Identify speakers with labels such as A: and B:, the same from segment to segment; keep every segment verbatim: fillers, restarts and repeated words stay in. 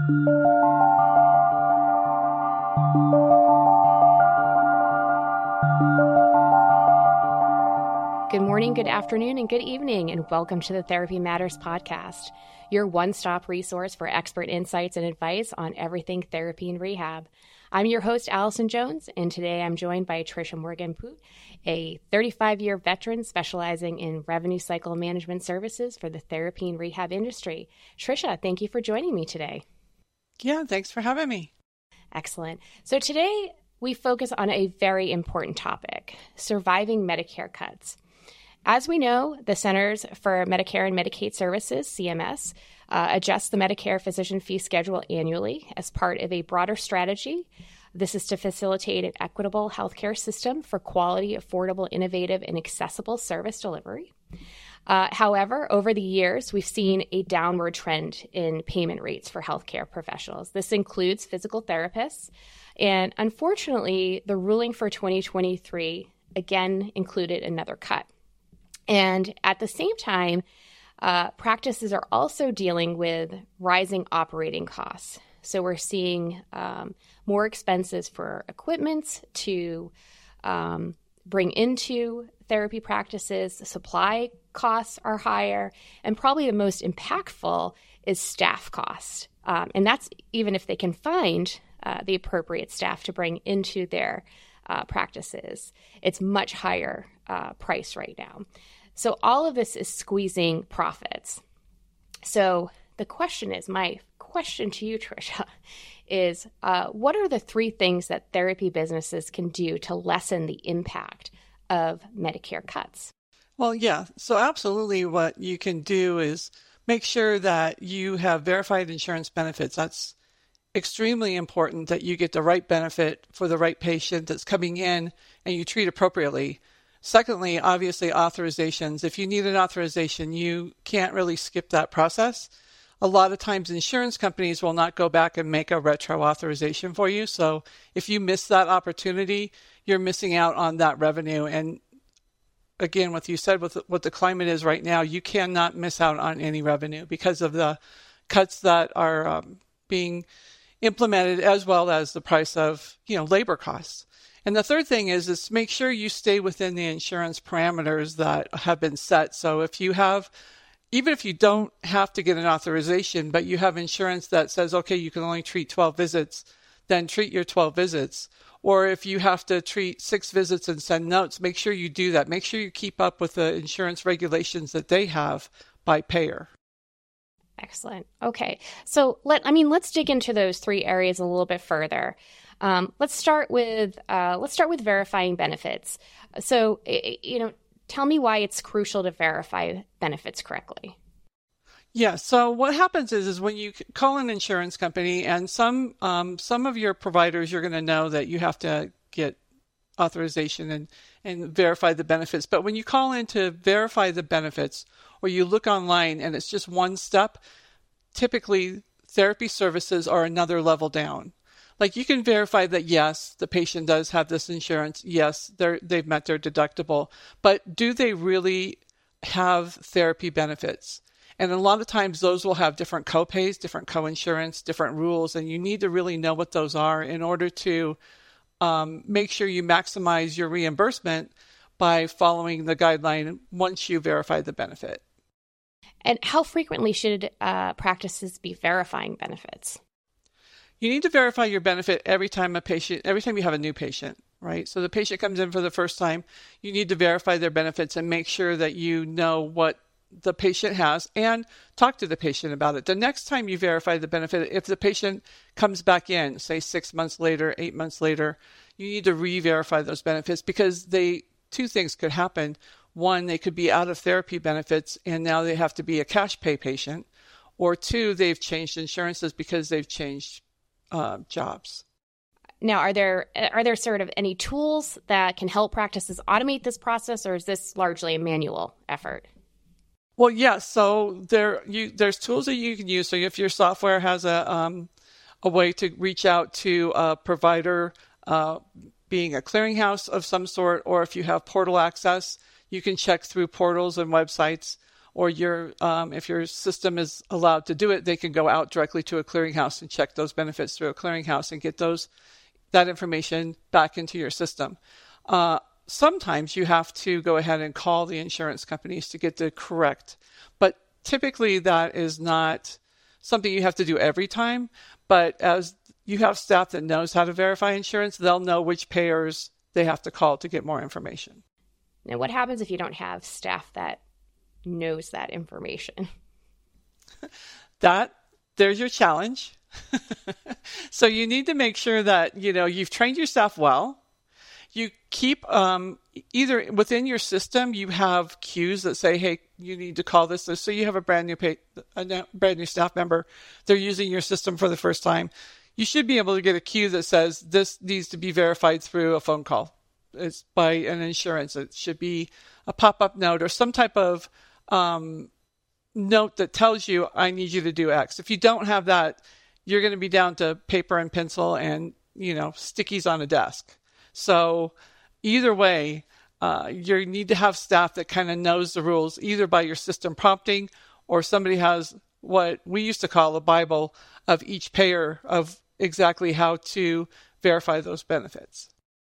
A: Good morning, good afternoon, and good evening, and welcome to the Therapy Matters podcast, your one-stop resource for expert insights and advice on everything therapy and rehab. I'm your host, Allison Jones, and today I'm joined by Tricia Morgan-Poot, a thirty-five-year veteran specializing in revenue cycle management services for the therapy and rehab industry. Tricia, thank you for joining me today.
B: Yeah, thanks for having me.
A: Excellent. So today we focus on a very important topic, surviving Medicare cuts. As we know, the Centers for Medicare and Medicaid Services, C M S, uh, adjusts the Medicare physician fee schedule annually as part of a broader strategy. This is to facilitate an equitable healthcare system for quality, affordable, innovative, and accessible service delivery. Uh, however, over the years, we've seen a downward trend in payment rates for healthcare professionals. This includes physical therapists. And unfortunately, the ruling for twenty twenty-three again included another cut. And at the same time, uh, practices are also dealing with rising operating costs. So we're seeing um, more expenses for equipment to um, bring into therapy practices. Supply costs are higher. And probably the most impactful is staff costs. Um, and that's even if they can find uh, the appropriate staff to bring into their uh, practices. It's much higher uh, price right now. So all of this is squeezing profits. So the question is, my question to you, Tricia, is uh, what are the three things that therapy businesses can do to lessen the impact of Medicare cuts?
B: Well, yeah. So absolutely what you can do is make sure that you have verified insurance benefits. That's extremely important, that you get the right benefit for the right patient that's coming in and you treat appropriately. Secondly, obviously, authorizations. If you need an authorization, you can't really skip that process. A lot of times, insurance companies will not go back and make a retro authorization for you. So if you miss that opportunity, you're missing out on that revenue. And again, what you said with what the climate is right now, you cannot miss out on any revenue because of the cuts that are um, being implemented, as well as the price of, you know, labor costs. And the third thing is, is make sure you stay within the insurance parameters that have been set. So if you have, even if you don't have to get an authorization, but you have insurance that says, okay, you can only treat twelve visits, then treat your twelve visits. Or if you have to treat six visits and send notes, make sure you do that. Make sure you keep up with the insurance regulations that they have by payer.
A: Excellent. Okay. So let, I mean, let's dig into those three areas a little bit further. Um, let's start with uh, let's start with verifying benefits. So, you know, tell me why it's crucial to verify benefits correctly.
B: Yeah. So what happens is, is when you call an insurance company, and some um, some of your providers, you're going to know that you have to get authorization and, and verify the benefits. But when you call in to verify the benefits, or you look online and it's just one step, typically therapy services are another level down. Like, you can verify that, yes, the patient does have this insurance. Yes, they're, they've met their deductible. But do they really have therapy benefits? And a lot of times those will have different copays, different coinsurance, different rules. And you need to really know what those are in order to um, make sure you maximize your reimbursement by following the guideline once you verify the benefit.
A: And how frequently should uh, practices be verifying benefits?
B: You need to verify your benefit every time a patient, every time you have a new patient, right? So the patient comes in for the first time, you need to verify their benefits and make sure that you know what the patient has and talk to the patient about it. The next time you verify the benefit, if the patient comes back in, say six months later, eight months later, you need to re-verify those benefits, because they, two things could happen. One, they could be out of therapy benefits and now they have to be a cash pay patient. Or two, they've changed insurances because they've changed Uh, jobs.
A: Now, are there are there sort of any tools that can help practices automate this process, or is this largely a manual effort?
B: Well, yeah. So there, you there's tools that you can use. So if your software has a um, a way to reach out to a provider, uh, being a clearinghouse of some sort, or if you have portal access, you can check through portals and websites. or your um, if your system is allowed to do it, they can go out directly to a clearinghouse and check those benefits through a clearinghouse and get those that information back into your system. Uh, sometimes you have to go ahead and call the insurance companies to get the correct, but typically that is not something you have to do every time. But as you have staff that knows how to verify insurance, they'll know which payers they have to call to get more information.
A: Now, what happens if you don't have staff that knows that information?
B: That, there's your challenge. So you need to make sure that, you know, you've trained your staff well. You keep um, either within your system, you have cues that say, hey, you need to call this. So you have a brand new pay, a brand new staff member. They're using your system for the first time. You should be able to get a cue that says this needs to be verified through a phone call. It's by an insurance. It should be a pop-up note or some type of um, note that tells you, I need you to do X. If you don't have that, you're going to be down to paper and pencil and, you know, stickies on a desk. So either way, uh, you need to have staff that kind of knows the rules, either by your system prompting or somebody has what we used to call a Bible of each payer of exactly how to verify those benefits.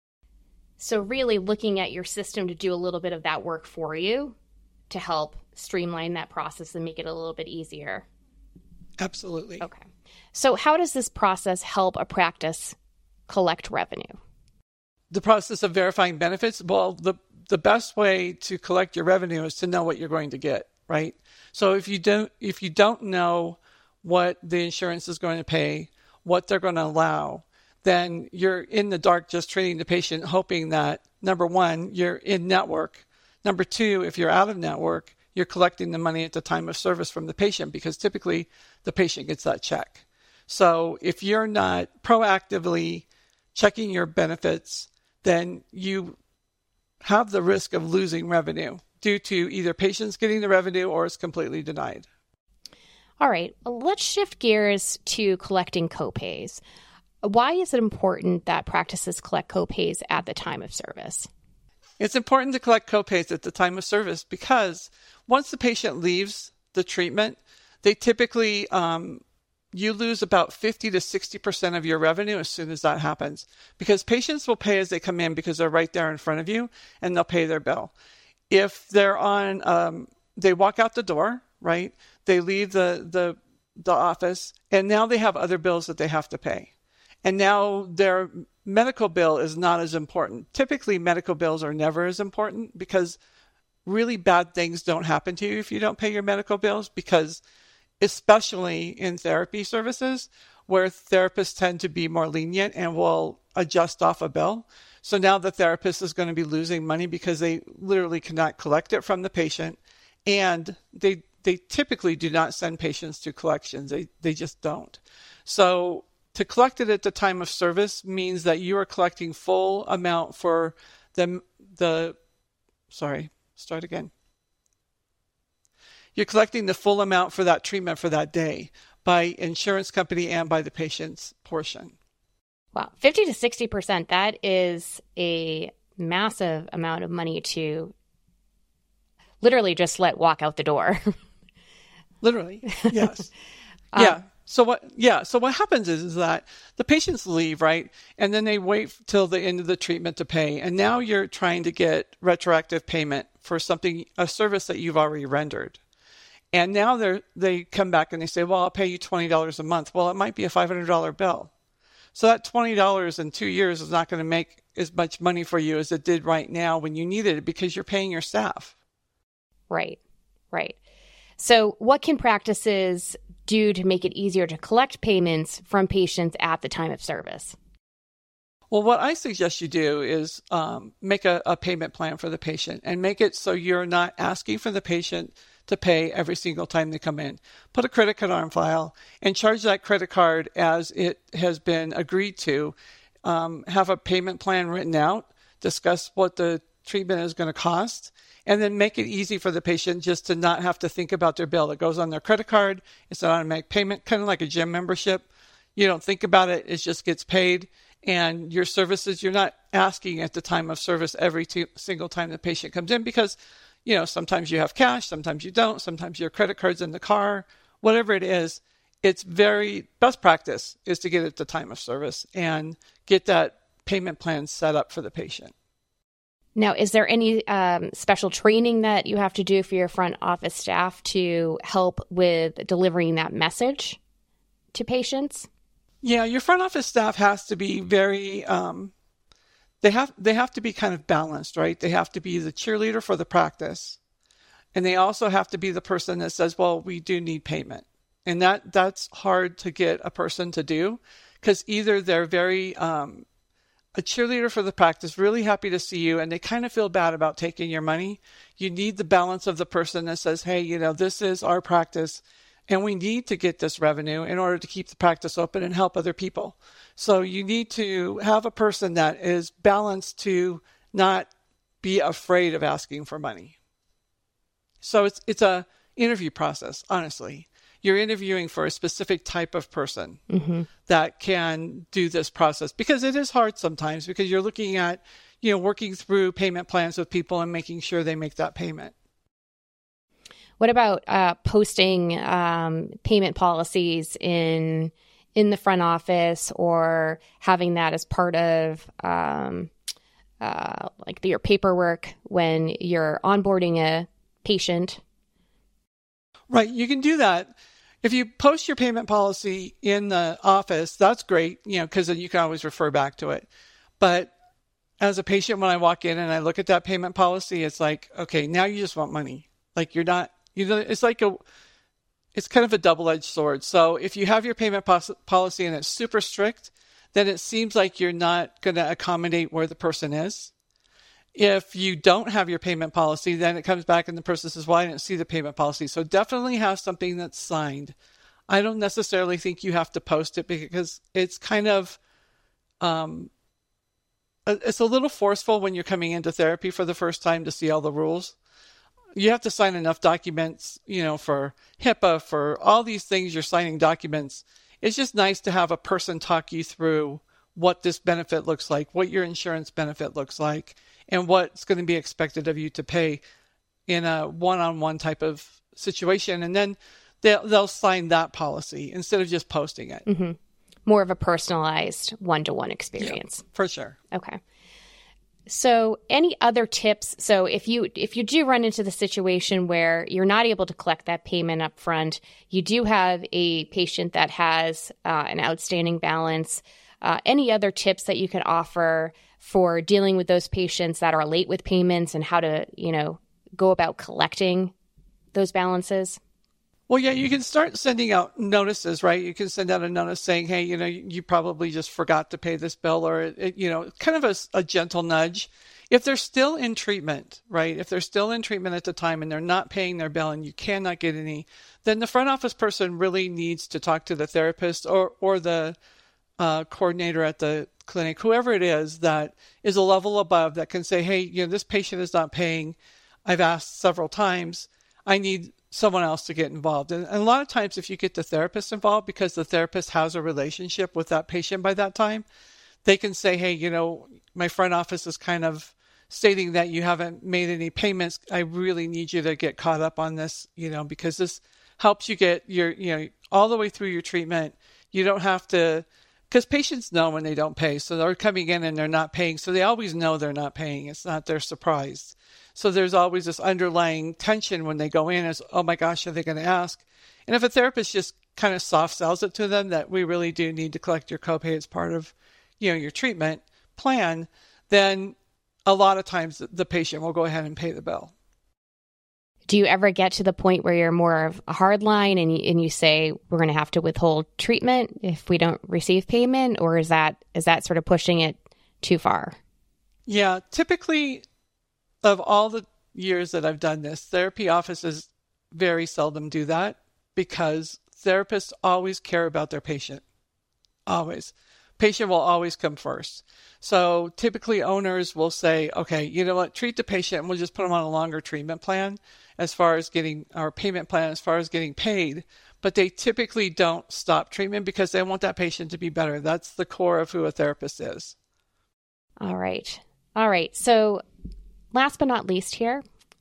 A: So really looking at your system to do a little bit of that work for you to help streamline that process and make it a little bit easier.
B: Absolutely.
A: Okay. So how does this process help a practice collect revenue?
B: The process of verifying benefits, well, the, the best way to collect your revenue is to know what you're going to get, right? So if you don't, if you don't know what the insurance is going to pay, what they're going to allow, then you're in the dark just treating the patient, hoping that, number one, you're in network. Number two, if you're out of network, you're collecting the money at the time of service from the patient because typically the patient gets that check. So if you're not proactively checking your benefits, then you have the risk of losing revenue due to either patients getting the revenue or it's completely denied.
A: All right, let's shift gears to collecting copays. Why is it important that practices collect copays at the time of service?
B: It's important to collect copays at the time of service because once the patient leaves the treatment, they typically, um, you lose about fifty to sixty percent of your revenue as soon as that happens because patients will pay as they come in because they're right there in front of you and they'll pay their bill. If they're on, um, they walk out the door, right? They leave the, the, the office and now they have other bills that they have to pay. And now their medical bill is not as important. Typically, medical bills are never as important because really bad things don't happen to you if you don't pay your medical bills, because especially in therapy services where therapists tend to be more lenient and will adjust off a bill. So now the therapist is going to be losing money because they literally cannot collect it from the patient. And they they typically do not send patients to collections. They they just don't. So to collect it at the time of service means that you are collecting full amount for the, the sorry, start again. You're collecting the full amount for that treatment for that day by insurance company and by the patient's portion.
A: Wow, fifty to sixty percent, that is a massive amount of money to literally just let walk out the door.
B: Literally, yes. um, yeah. So what, yeah. So what happens is, is that the patients leave, right? And then they wait till the end of the treatment to pay. And now you're trying to get retroactive payment for something, a service that you've already rendered. And now they they come back and they say, well, I'll pay you twenty dollars a month. Well, it might be a five hundred dollars bill. So that twenty dollars in two years is not going to make as much money for you as it did right now when you needed it because you're paying your staff.
A: Right, right. So what can practices do to make it easier to collect payments from patients at the time of service?
B: Well, what I suggest you do is um, make a, a payment plan for the patient and make it so you're not asking for the patient to pay every single time they come in. Put a credit card on file and charge that credit card as it has been agreed to. Um, have a payment plan written out, discuss what the treatment is going to cost, and then make it easy for the patient just to not have to think about their bill. It goes on their credit card. It's an automatic payment, kind of like a gym membership. You don't think about it. It just gets paid. And your services, you're not asking at the time of service every t- single time the patient comes in because, you know, sometimes you have cash, sometimes you don't, sometimes your credit card's in the car, whatever it is, it's very best practice is to get it at the time of service and get that payment plan set up for the patient.
A: Now, is there any um, special training that you have to do for your front office staff to help with delivering that message to patients?
B: Yeah, your front office staff has to be very, um, they have they have to be kind of balanced, right? They have to be the cheerleader for the practice. And they also have to be the person that says, well, we do need payment. And that that's hard to get a person to do because either they're very, um, a cheerleader for the practice, really happy to see you, and they kind of feel bad about taking your money. You need the balance of the person that says, hey, you know, this is our practice and we need to get this revenue in order to keep the practice open and help other people. So you need to have a person that is balanced to not be afraid of asking for money. So it's it's a interview process, honestly. You're interviewing for a specific type of person mm-hmm. that can do this process because it is hard sometimes because you're looking at, you know, working through payment plans with people and making sure they make that payment.
A: What about uh, posting um, payment policies in in the front office or having that as part of um, uh, like your paperwork when you're onboarding a patient?
B: Right. You can do that. If you post your payment policy in the office, that's great, you know, because then you can always refer back to it. But as a patient, when I walk in and I look at that payment policy, it's like, okay, now you just want money. Like you're not, you know, it's like a, it's kind of a double-edged sword. So if you have your payment pos- policy and it's super strict, then it seems like you're not going to accommodate where the person is. If you don't have your payment policy, then it comes back and the person says, well, I didn't see the payment policy. So definitely have something that's signed. I don't necessarily think you have to post it because it's kind of, um, it's a little forceful when you're coming into therapy for the first time to see all the rules. You have to sign enough documents, you know, for HIPAA, for all these things, you're signing documents. It's just nice to have a person talk you through what this benefit looks like, what your insurance benefit looks like, and what's going to be expected of you to pay in a one-on-one type of situation. And then they'll, they'll sign that policy instead of just posting it.
A: Mm-hmm. More of a personalized one-to-one experience.
B: Yeah, for sure.
A: Okay. So any other tips? So if you if you do run into the situation where you're not able to collect that payment up front, you do have a patient that has uh, an outstanding balance, uh, any other tips that you can offer for dealing with those patients that are late with payments and how to, you know, go about collecting those balances?
B: Well, yeah, you can start sending out notices, right? You can send out a notice saying, hey, you know, you probably just forgot to pay this bill, or, it, you know, kind of a, a gentle nudge. If they're still in treatment, right? If they're still in treatment at the time and they're not paying their bill and you cannot get any, then the front office person really needs to talk to the therapist or, or the uh, coordinator at the clinic, whoever it is that is a level above that can say, hey, you know, this patient is not paying. I've asked several times. I need someone else to get involved. And, and a lot of times if you get the therapist involved, because the therapist has a relationship with that patient by that time, they can say, hey, you know, my front office is kind of stating that you haven't made any payments. I really need you to get caught up on this, you know, because this helps you get your, you know, all the way through your treatment. You don't have to, because patients know when they don't pay. So they're coming in and they're not paying. So they always know they're not paying. It's not their surprise. So there's always this underlying tension when they go in as, oh my gosh, are they going to ask? And if a therapist just kind of soft sells it to them that we really do need to collect your copay as part of, you know, your treatment plan, then a lot of times the patient will go ahead and pay the bill.
A: Do you ever get to the point where you're more of a hard line and you, and you say, we're going to have to withhold treatment if we don't receive payment? Or is that is that sort of pushing it too far?
B: Yeah, typically of all the years that I've done this, therapy offices very seldom do that because therapists always care about their patient. Always. Patient will always come first. So typically owners will say, okay, you know what, treat the patient and we'll just put them on a longer treatment plan as far as getting our payment plan, as far as getting paid. But they typically don't stop treatment because they want that patient to be better. That's the core of who a therapist is.
A: All right. All right. So last but not least here,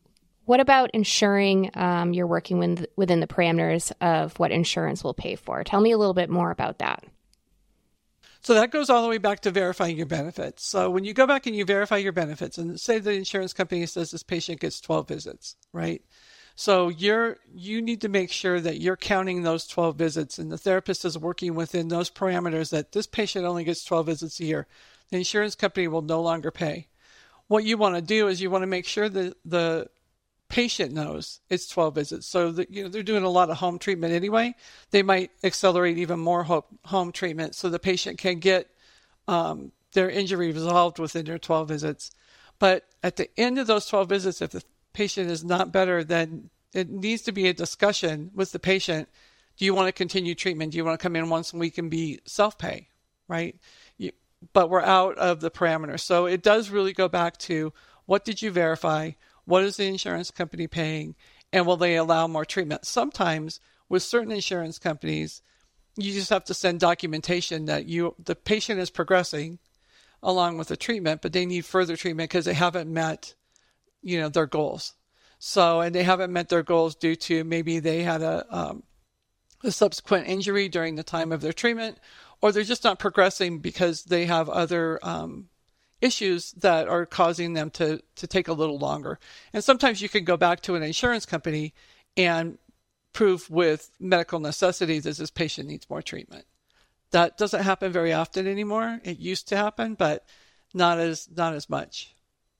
A: what about ensuring um, you're working with, within the parameters of what insurance will pay for? Tell me a little bit more about that.
B: So that goes all the way back to verifying your benefits. So when you go back and you verify your benefits, and say the insurance company says this patient gets twelve visits, right? So you're you need to make sure that you're counting those twelve visits, and the therapist is working within those parameters that this patient only gets twelve visits a year. The insurance company will no longer pay. What you want to do is you want to make sure that the patient knows it's twelve visits. So that, you know, they're doing a lot of home treatment anyway. They might accelerate even more home treatment so the patient can get um, their injury resolved within their twelve visits. But at the end of those twelve visits, if the patient is not better, then it needs to be a discussion with the patient. Do you want to continue treatment? Do you want to come in once a week and be self-pay, right? You, but we're out of the parameters. So it does really go back to what did you verify? What is the insurance company paying? And will they allow more treatment? Sometimes with certain insurance companies, you just have to send documentation that you the patient is progressing along with the treatment, but they need further treatment because they haven't met, you know, their goals. So, and they haven't met their goals due to maybe they had a, um, a subsequent injury during the time of their treatment, or they're just not progressing because they have other um, issues that are causing them to, to take a little longer. And sometimes you can go back to an insurance company and prove with medical necessity that this patient needs more treatment. That doesn't happen very often anymore. It used to happen, but not as not as much.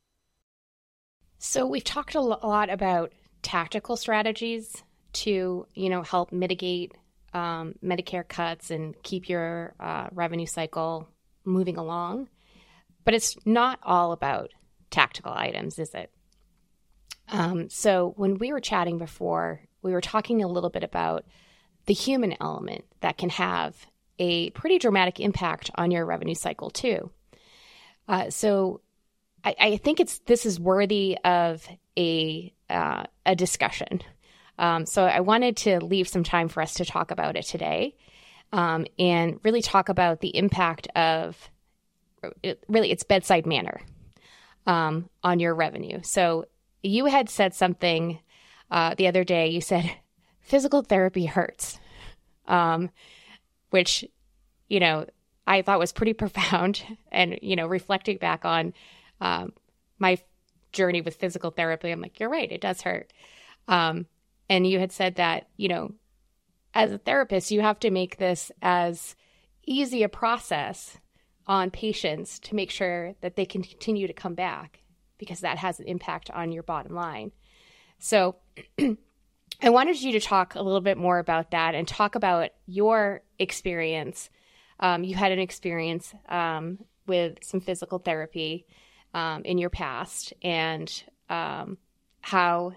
A: So we've talked a lot about tactical strategies to, you know, help mitigate um, Medicare cuts and keep your uh, revenue cycle moving along. But it's not all about tactical items, is it? Um, so when we were chatting before, we were talking a little bit about the human element that can have a pretty dramatic impact on your revenue cycle too. Uh, so I, I think it's this is worthy of a uh, a discussion. Um, so I wanted to leave some time for us to talk about it today, um, and really talk about the impact of it, really its bedside manner um, on your revenue. So you had said something uh, the other day. You said physical therapy hurts, um, which you know I thought was pretty profound, and you know reflecting back on um, my journey with physical therapy, I'm like, you're right, it does hurt. Um, and you had said that, you know, as a therapist, you have to make this as easy a process on patients to make sure that they can continue to come back, because that has an impact on your bottom line. So I wanted you to talk a little bit more about that and talk about your experience. Um, you had an experience um, with some physical therapy um, in your past, and um, how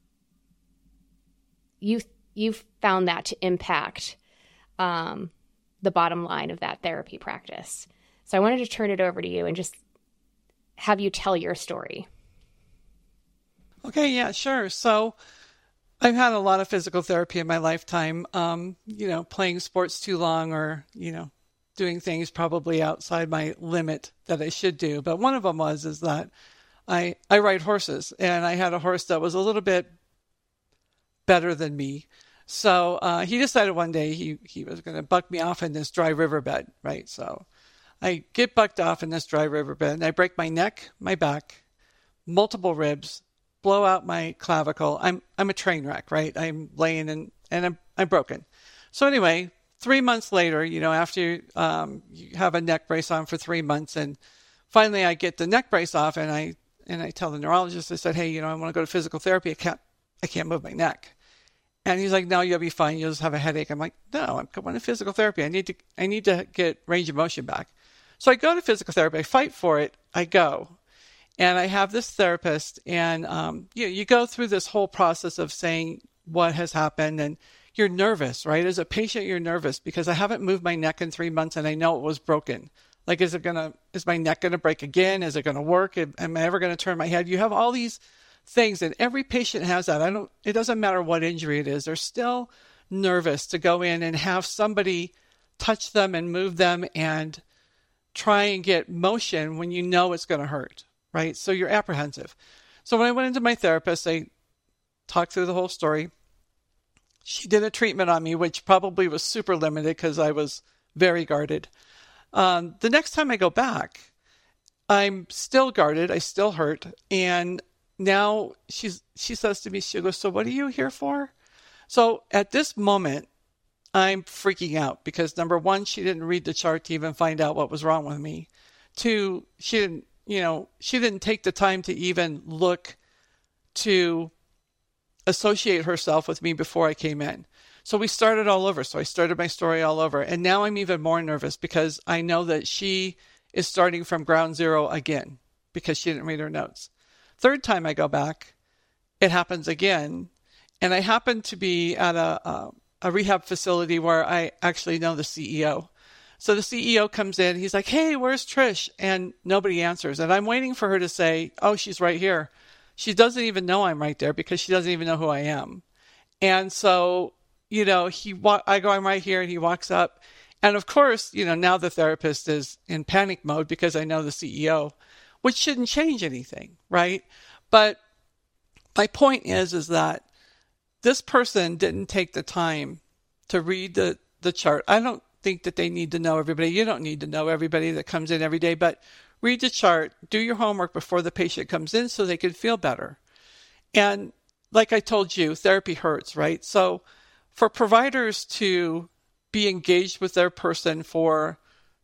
A: you you found that to impact um, the bottom line of that therapy practice. So I wanted to turn it over to you and just have you tell your story.
B: Okay, yeah, sure. So I've had a lot of physical therapy in my lifetime, um, you know, playing sports too long, or, you know, doing things probably outside my limit that I should do. But one of them was, is that I, I ride horses, and I had a horse that was a little bit better than me. So uh, he decided one day he, he was going to buck me off in this dry riverbed, right? So I get bucked off in this dry riverbed, and I break my neck, my back, multiple ribs, blow out my clavicle. I'm I'm a train wreck, right? I'm laying in, and I'm I'm broken. So anyway, three months later, you know, after um, you have a neck brace on for three months, and finally I get the neck brace off, and I and I tell the neurologist, I said, hey, you know, I want to go to physical therapy. I can't I can't move my neck. And he's like, no, you'll be fine. You'll just have a headache. I'm like, no, I'm going to physical therapy. I need to, I need to get range of motion back. So I go to physical therapy. I fight for it. I go, and I have this therapist, and um, you you go through this whole process of saying what has happened, and you're nervous, right? As a patient, you're nervous because I haven't moved my neck in three months, and I know it was broken. Like, is it gonna, is my neck gonna break again? Is it gonna work? Am I ever gonna turn my head? You have all these things, and every patient has that. I don't, it doesn't matter what injury it is. They're still nervous to go in and have somebody touch them and move them and try and get motion when you know it's going to hurt, right? So you're apprehensive. So when I went into my therapist, I talked through the whole story. She did a treatment on me, which probably was super limited because I was very guarded. Um, the next time I go back, I'm still guarded. I still hurt. And now she's, she says to me, she goes, so what are you here for? So at this moment, I'm freaking out because number one, she didn't read the chart to even find out what was wrong with me. Two, she didn't, you know, she didn't take the time to even look to associate herself with me before I came in. So we started all over. So I started my story all over. And now I'm even more nervous because I know that she is starting from ground zero again because she didn't read her notes. Third time I go back, it happens again. And I happen to be at a, a, a rehab facility where I actually know the C E O. So the C E O comes in. He's like, hey, where's Trish? And nobody answers. And I'm waiting for her to say, oh, she's right here. She doesn't even know I'm right there because she doesn't even know who I am. And so, you know, he wa- I go, I'm right here. And he walks up. And of course, you know, now the therapist is in panic mode because I know the C E O, which shouldn't change anything, right? But my point is, is that this person didn't take the time to read the, the chart. I don't think that they need to know everybody. You don't need to know everybody that comes in every day, but read the chart, do your homework before the patient comes in so they can feel better. And like I told you, therapy hurts, right? So for providers to be engaged with their person for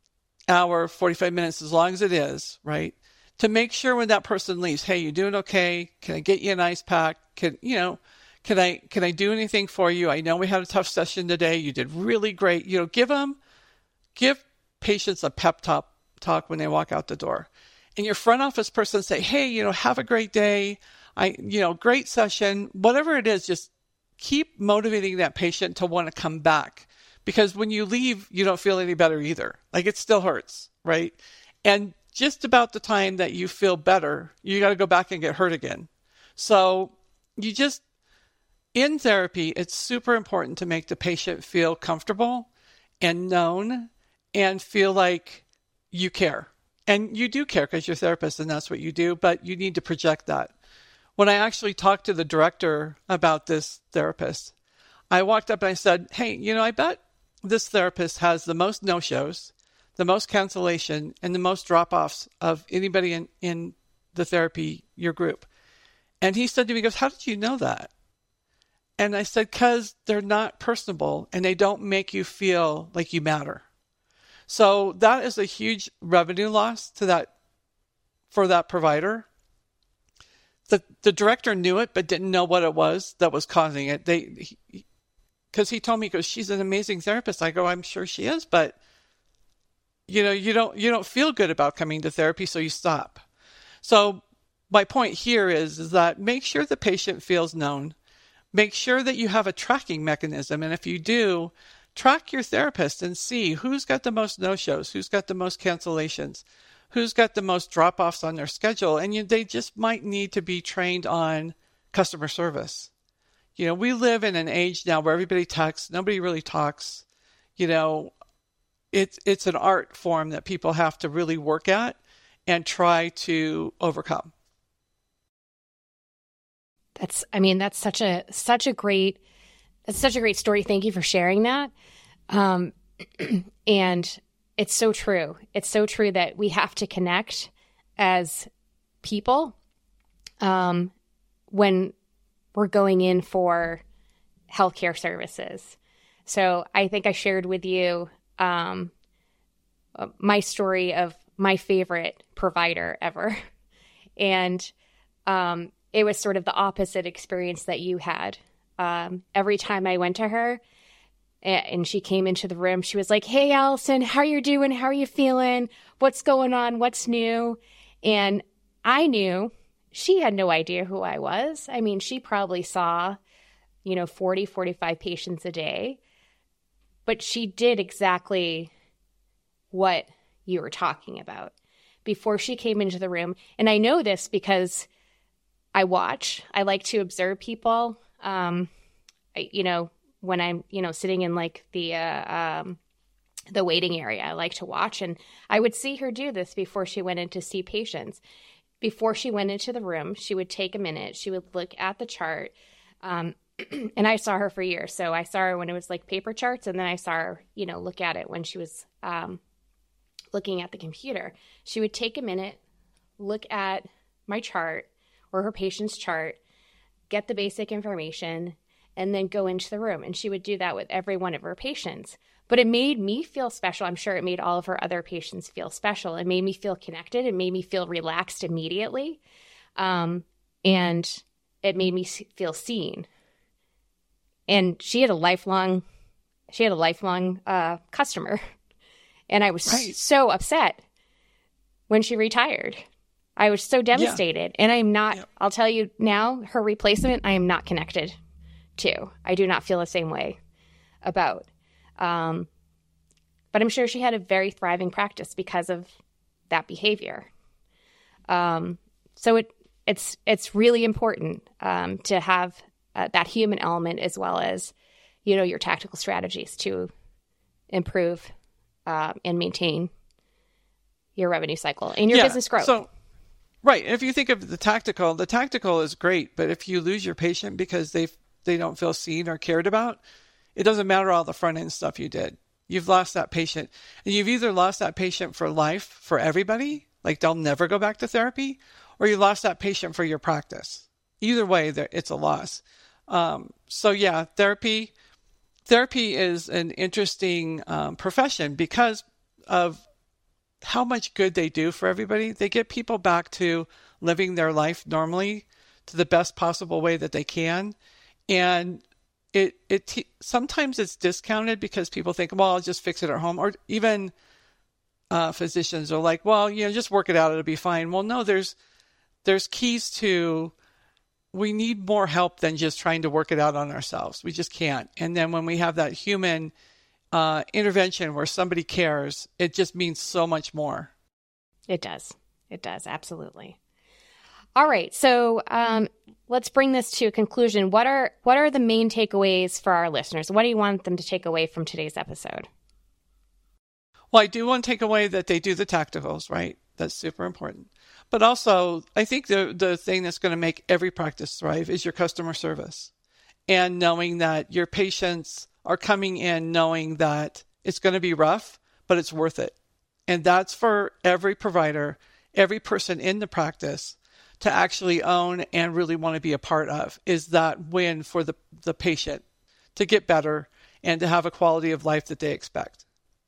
B: an hour, forty-five minutes, as long as it is, right? To make sure when that person leaves, hey, you doing okay? Can I get you an ice pack? Can, you know, can I, can I do anything for you? I know we had a tough session today. You did really great. You know, give them, give patients a pep talk talk when they walk out the door. And your front office person say, hey, you know, have a great day. I, you know, great session, whatever it is, just keep motivating that patient to want to come back. Because when you leave, you don't feel any better either. Like it still hurts, right? And just about the time that you feel better, you got to go back and get hurt again. So you just, in therapy, it's super important to make the patient feel comfortable and known and feel like you care. And you do care because you're a therapist and that's what you do, but you need to project that. When I actually talked to the director about this therapist, I walked up and I said, hey, you know, I bet this therapist has the most no-shows, the most cancellation, and the most drop-offs of anybody in, in the therapy, your group. And he said to me, he goes, how did you know that? And I said, because they're not personable and they don't make you feel like you matter. So that is a huge revenue loss to that, for that provider. The the director knew it, but didn't know what it was that was causing it. They, because he, he told me, because she's an amazing therapist. I go, I'm sure she is, but you know, you don't you don't feel good about coming to therapy, so you stop. So my point here is, is that make sure the patient feels known. Make sure that you have a tracking mechanism, and if you do, track your therapist and see who's got the most no-shows, who's got the most cancellations, who's got the most drop-offs on their schedule. And you, they just might need to be trained on customer service. You know, we live in an age now where everybody texts, nobody really talks. You know, it's, it's an art form that people have to really work at and try to overcome.
A: That's, I mean, that's such a, such a great That's such a great story. Thank you for sharing that. Um, and it's so true. It's so true that we have to connect as people um, when we're going in for healthcare services. So I think I shared with you um, my story of my favorite provider ever. And um, it was sort of the opposite experience that you had. Um, every time I went to her and she came into the room, she was like, hey, Allison, how are you doing? How are you feeling? What's going on? What's new? And I knew she had no idea who I was. I mean, she probably saw, you know, forty, forty-five patients a day, but she did exactly what you were talking about before she came into the room. And I know this because I watch, I like to observe people. Um, I, you know, when I'm, you know, sitting in like the, uh, um, the waiting area, I like to watch, and I would see her do this before she went in to see patients. Before she went into the room, she would take a minute, she would look at the chart, Um, and I saw her for years. So I saw her when it was like paper charts, and then I saw her, you know, look at it when she was um, looking at the computer. She would take a minute, look at my chart or her patient's chart, get the basic information, and then go into the room. And she would do that with every one of her patients. But it made me feel special. I'm sure it made all of her other patients feel special. It made me feel connected. It made me feel relaxed immediately. Um, and it made me feel seen. And she had a lifelong, she had a lifelong uh, customer. And I was right. so upset when she retired. I was so devastated. Yeah. And I'm not, yeah. I'll tell you now, her replacement, I am not connected to. I do not feel the same way about. Um, but I'm sure she had a very thriving practice because of that behavior. Um, so it, it's, it's really important, um, to have uh, that human element as well as, you know, your tactical strategies to improve, uh, and maintain your revenue cycle and your yeah, business growth.
B: So, right. If you think of the tactical, the tactical is great, but if you lose your patient because they they don't feel seen or cared about, it doesn't matter all the front end stuff you did. You've lost that patient. And you've either lost that patient for life for everybody, like they'll never go back to therapy, or you lost that patient for your practice. Either way, it's a loss. Um, so yeah, therapy, therapy is an interesting um, profession because of how much good they do for everybody. They get people back to living their life normally to the best possible way that they can. And it, it, sometimes it's discounted because people think, well, I'll just fix it at home. Or even, uh, physicians are like, well, you know, just work it out. It'll be fine. Well, no, there's, there's keys to, we need more help than just trying to work it out on ourselves. We just can't. And then when we have that human, uh, intervention where somebody cares, it just means so much more.
A: It does. It does. Absolutely. All right. So, um, let's bring this to a conclusion. What are what are the main takeaways for our listeners? What do you want them to take away from today's episode?
B: Well, I do want to take away that they do the tacticals, right? That's super important. But also, I think the the thing that's going to make every practice thrive is your customer service. And knowing that your patients are coming in knowing that it's going to be rough, but it's worth it. And that's for every provider, every person in the practice to actually own and really want to be a part of, is that win for the, the patient to get better and to have a quality of life that they expect.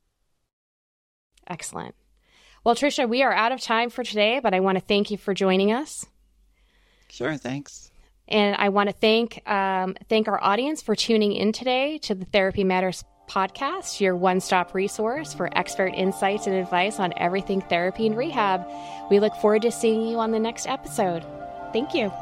A: Excellent. Well, Tricia, we are out of time for today, but I want to thank you for joining us.
B: Sure, thanks.
A: And I want to thank um, thank our audience for tuning in today to the Therapy Matters podcast, your one-stop resource for expert insights and advice on everything therapy and rehab. We look forward to seeing you on the next episode. Thank you.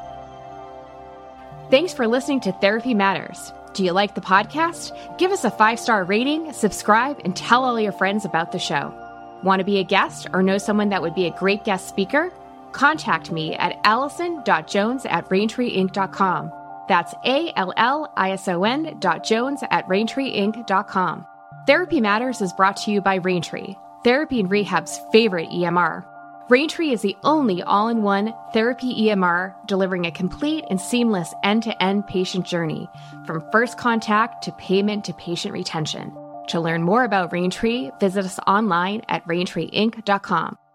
A: Thanks for listening to Therapy Matters. Do you like the podcast? Give us a five-star rating, subscribe, and tell all your friends about the show. Want to be a guest or know someone that would be a great guest speaker? Contact me at allison dot jones at raintree inc dot com. That's A L L I S O N dot Jones at raintree inc dot com. Therapy Matters is brought to you by Raintree, therapy and rehab's favorite E M R. Raintree is the only all-in-one therapy E M R delivering a complete and seamless end-to-end patient journey, from first contact to payment to patient retention. To learn more about Raintree, visit us online at raintree inc dot com.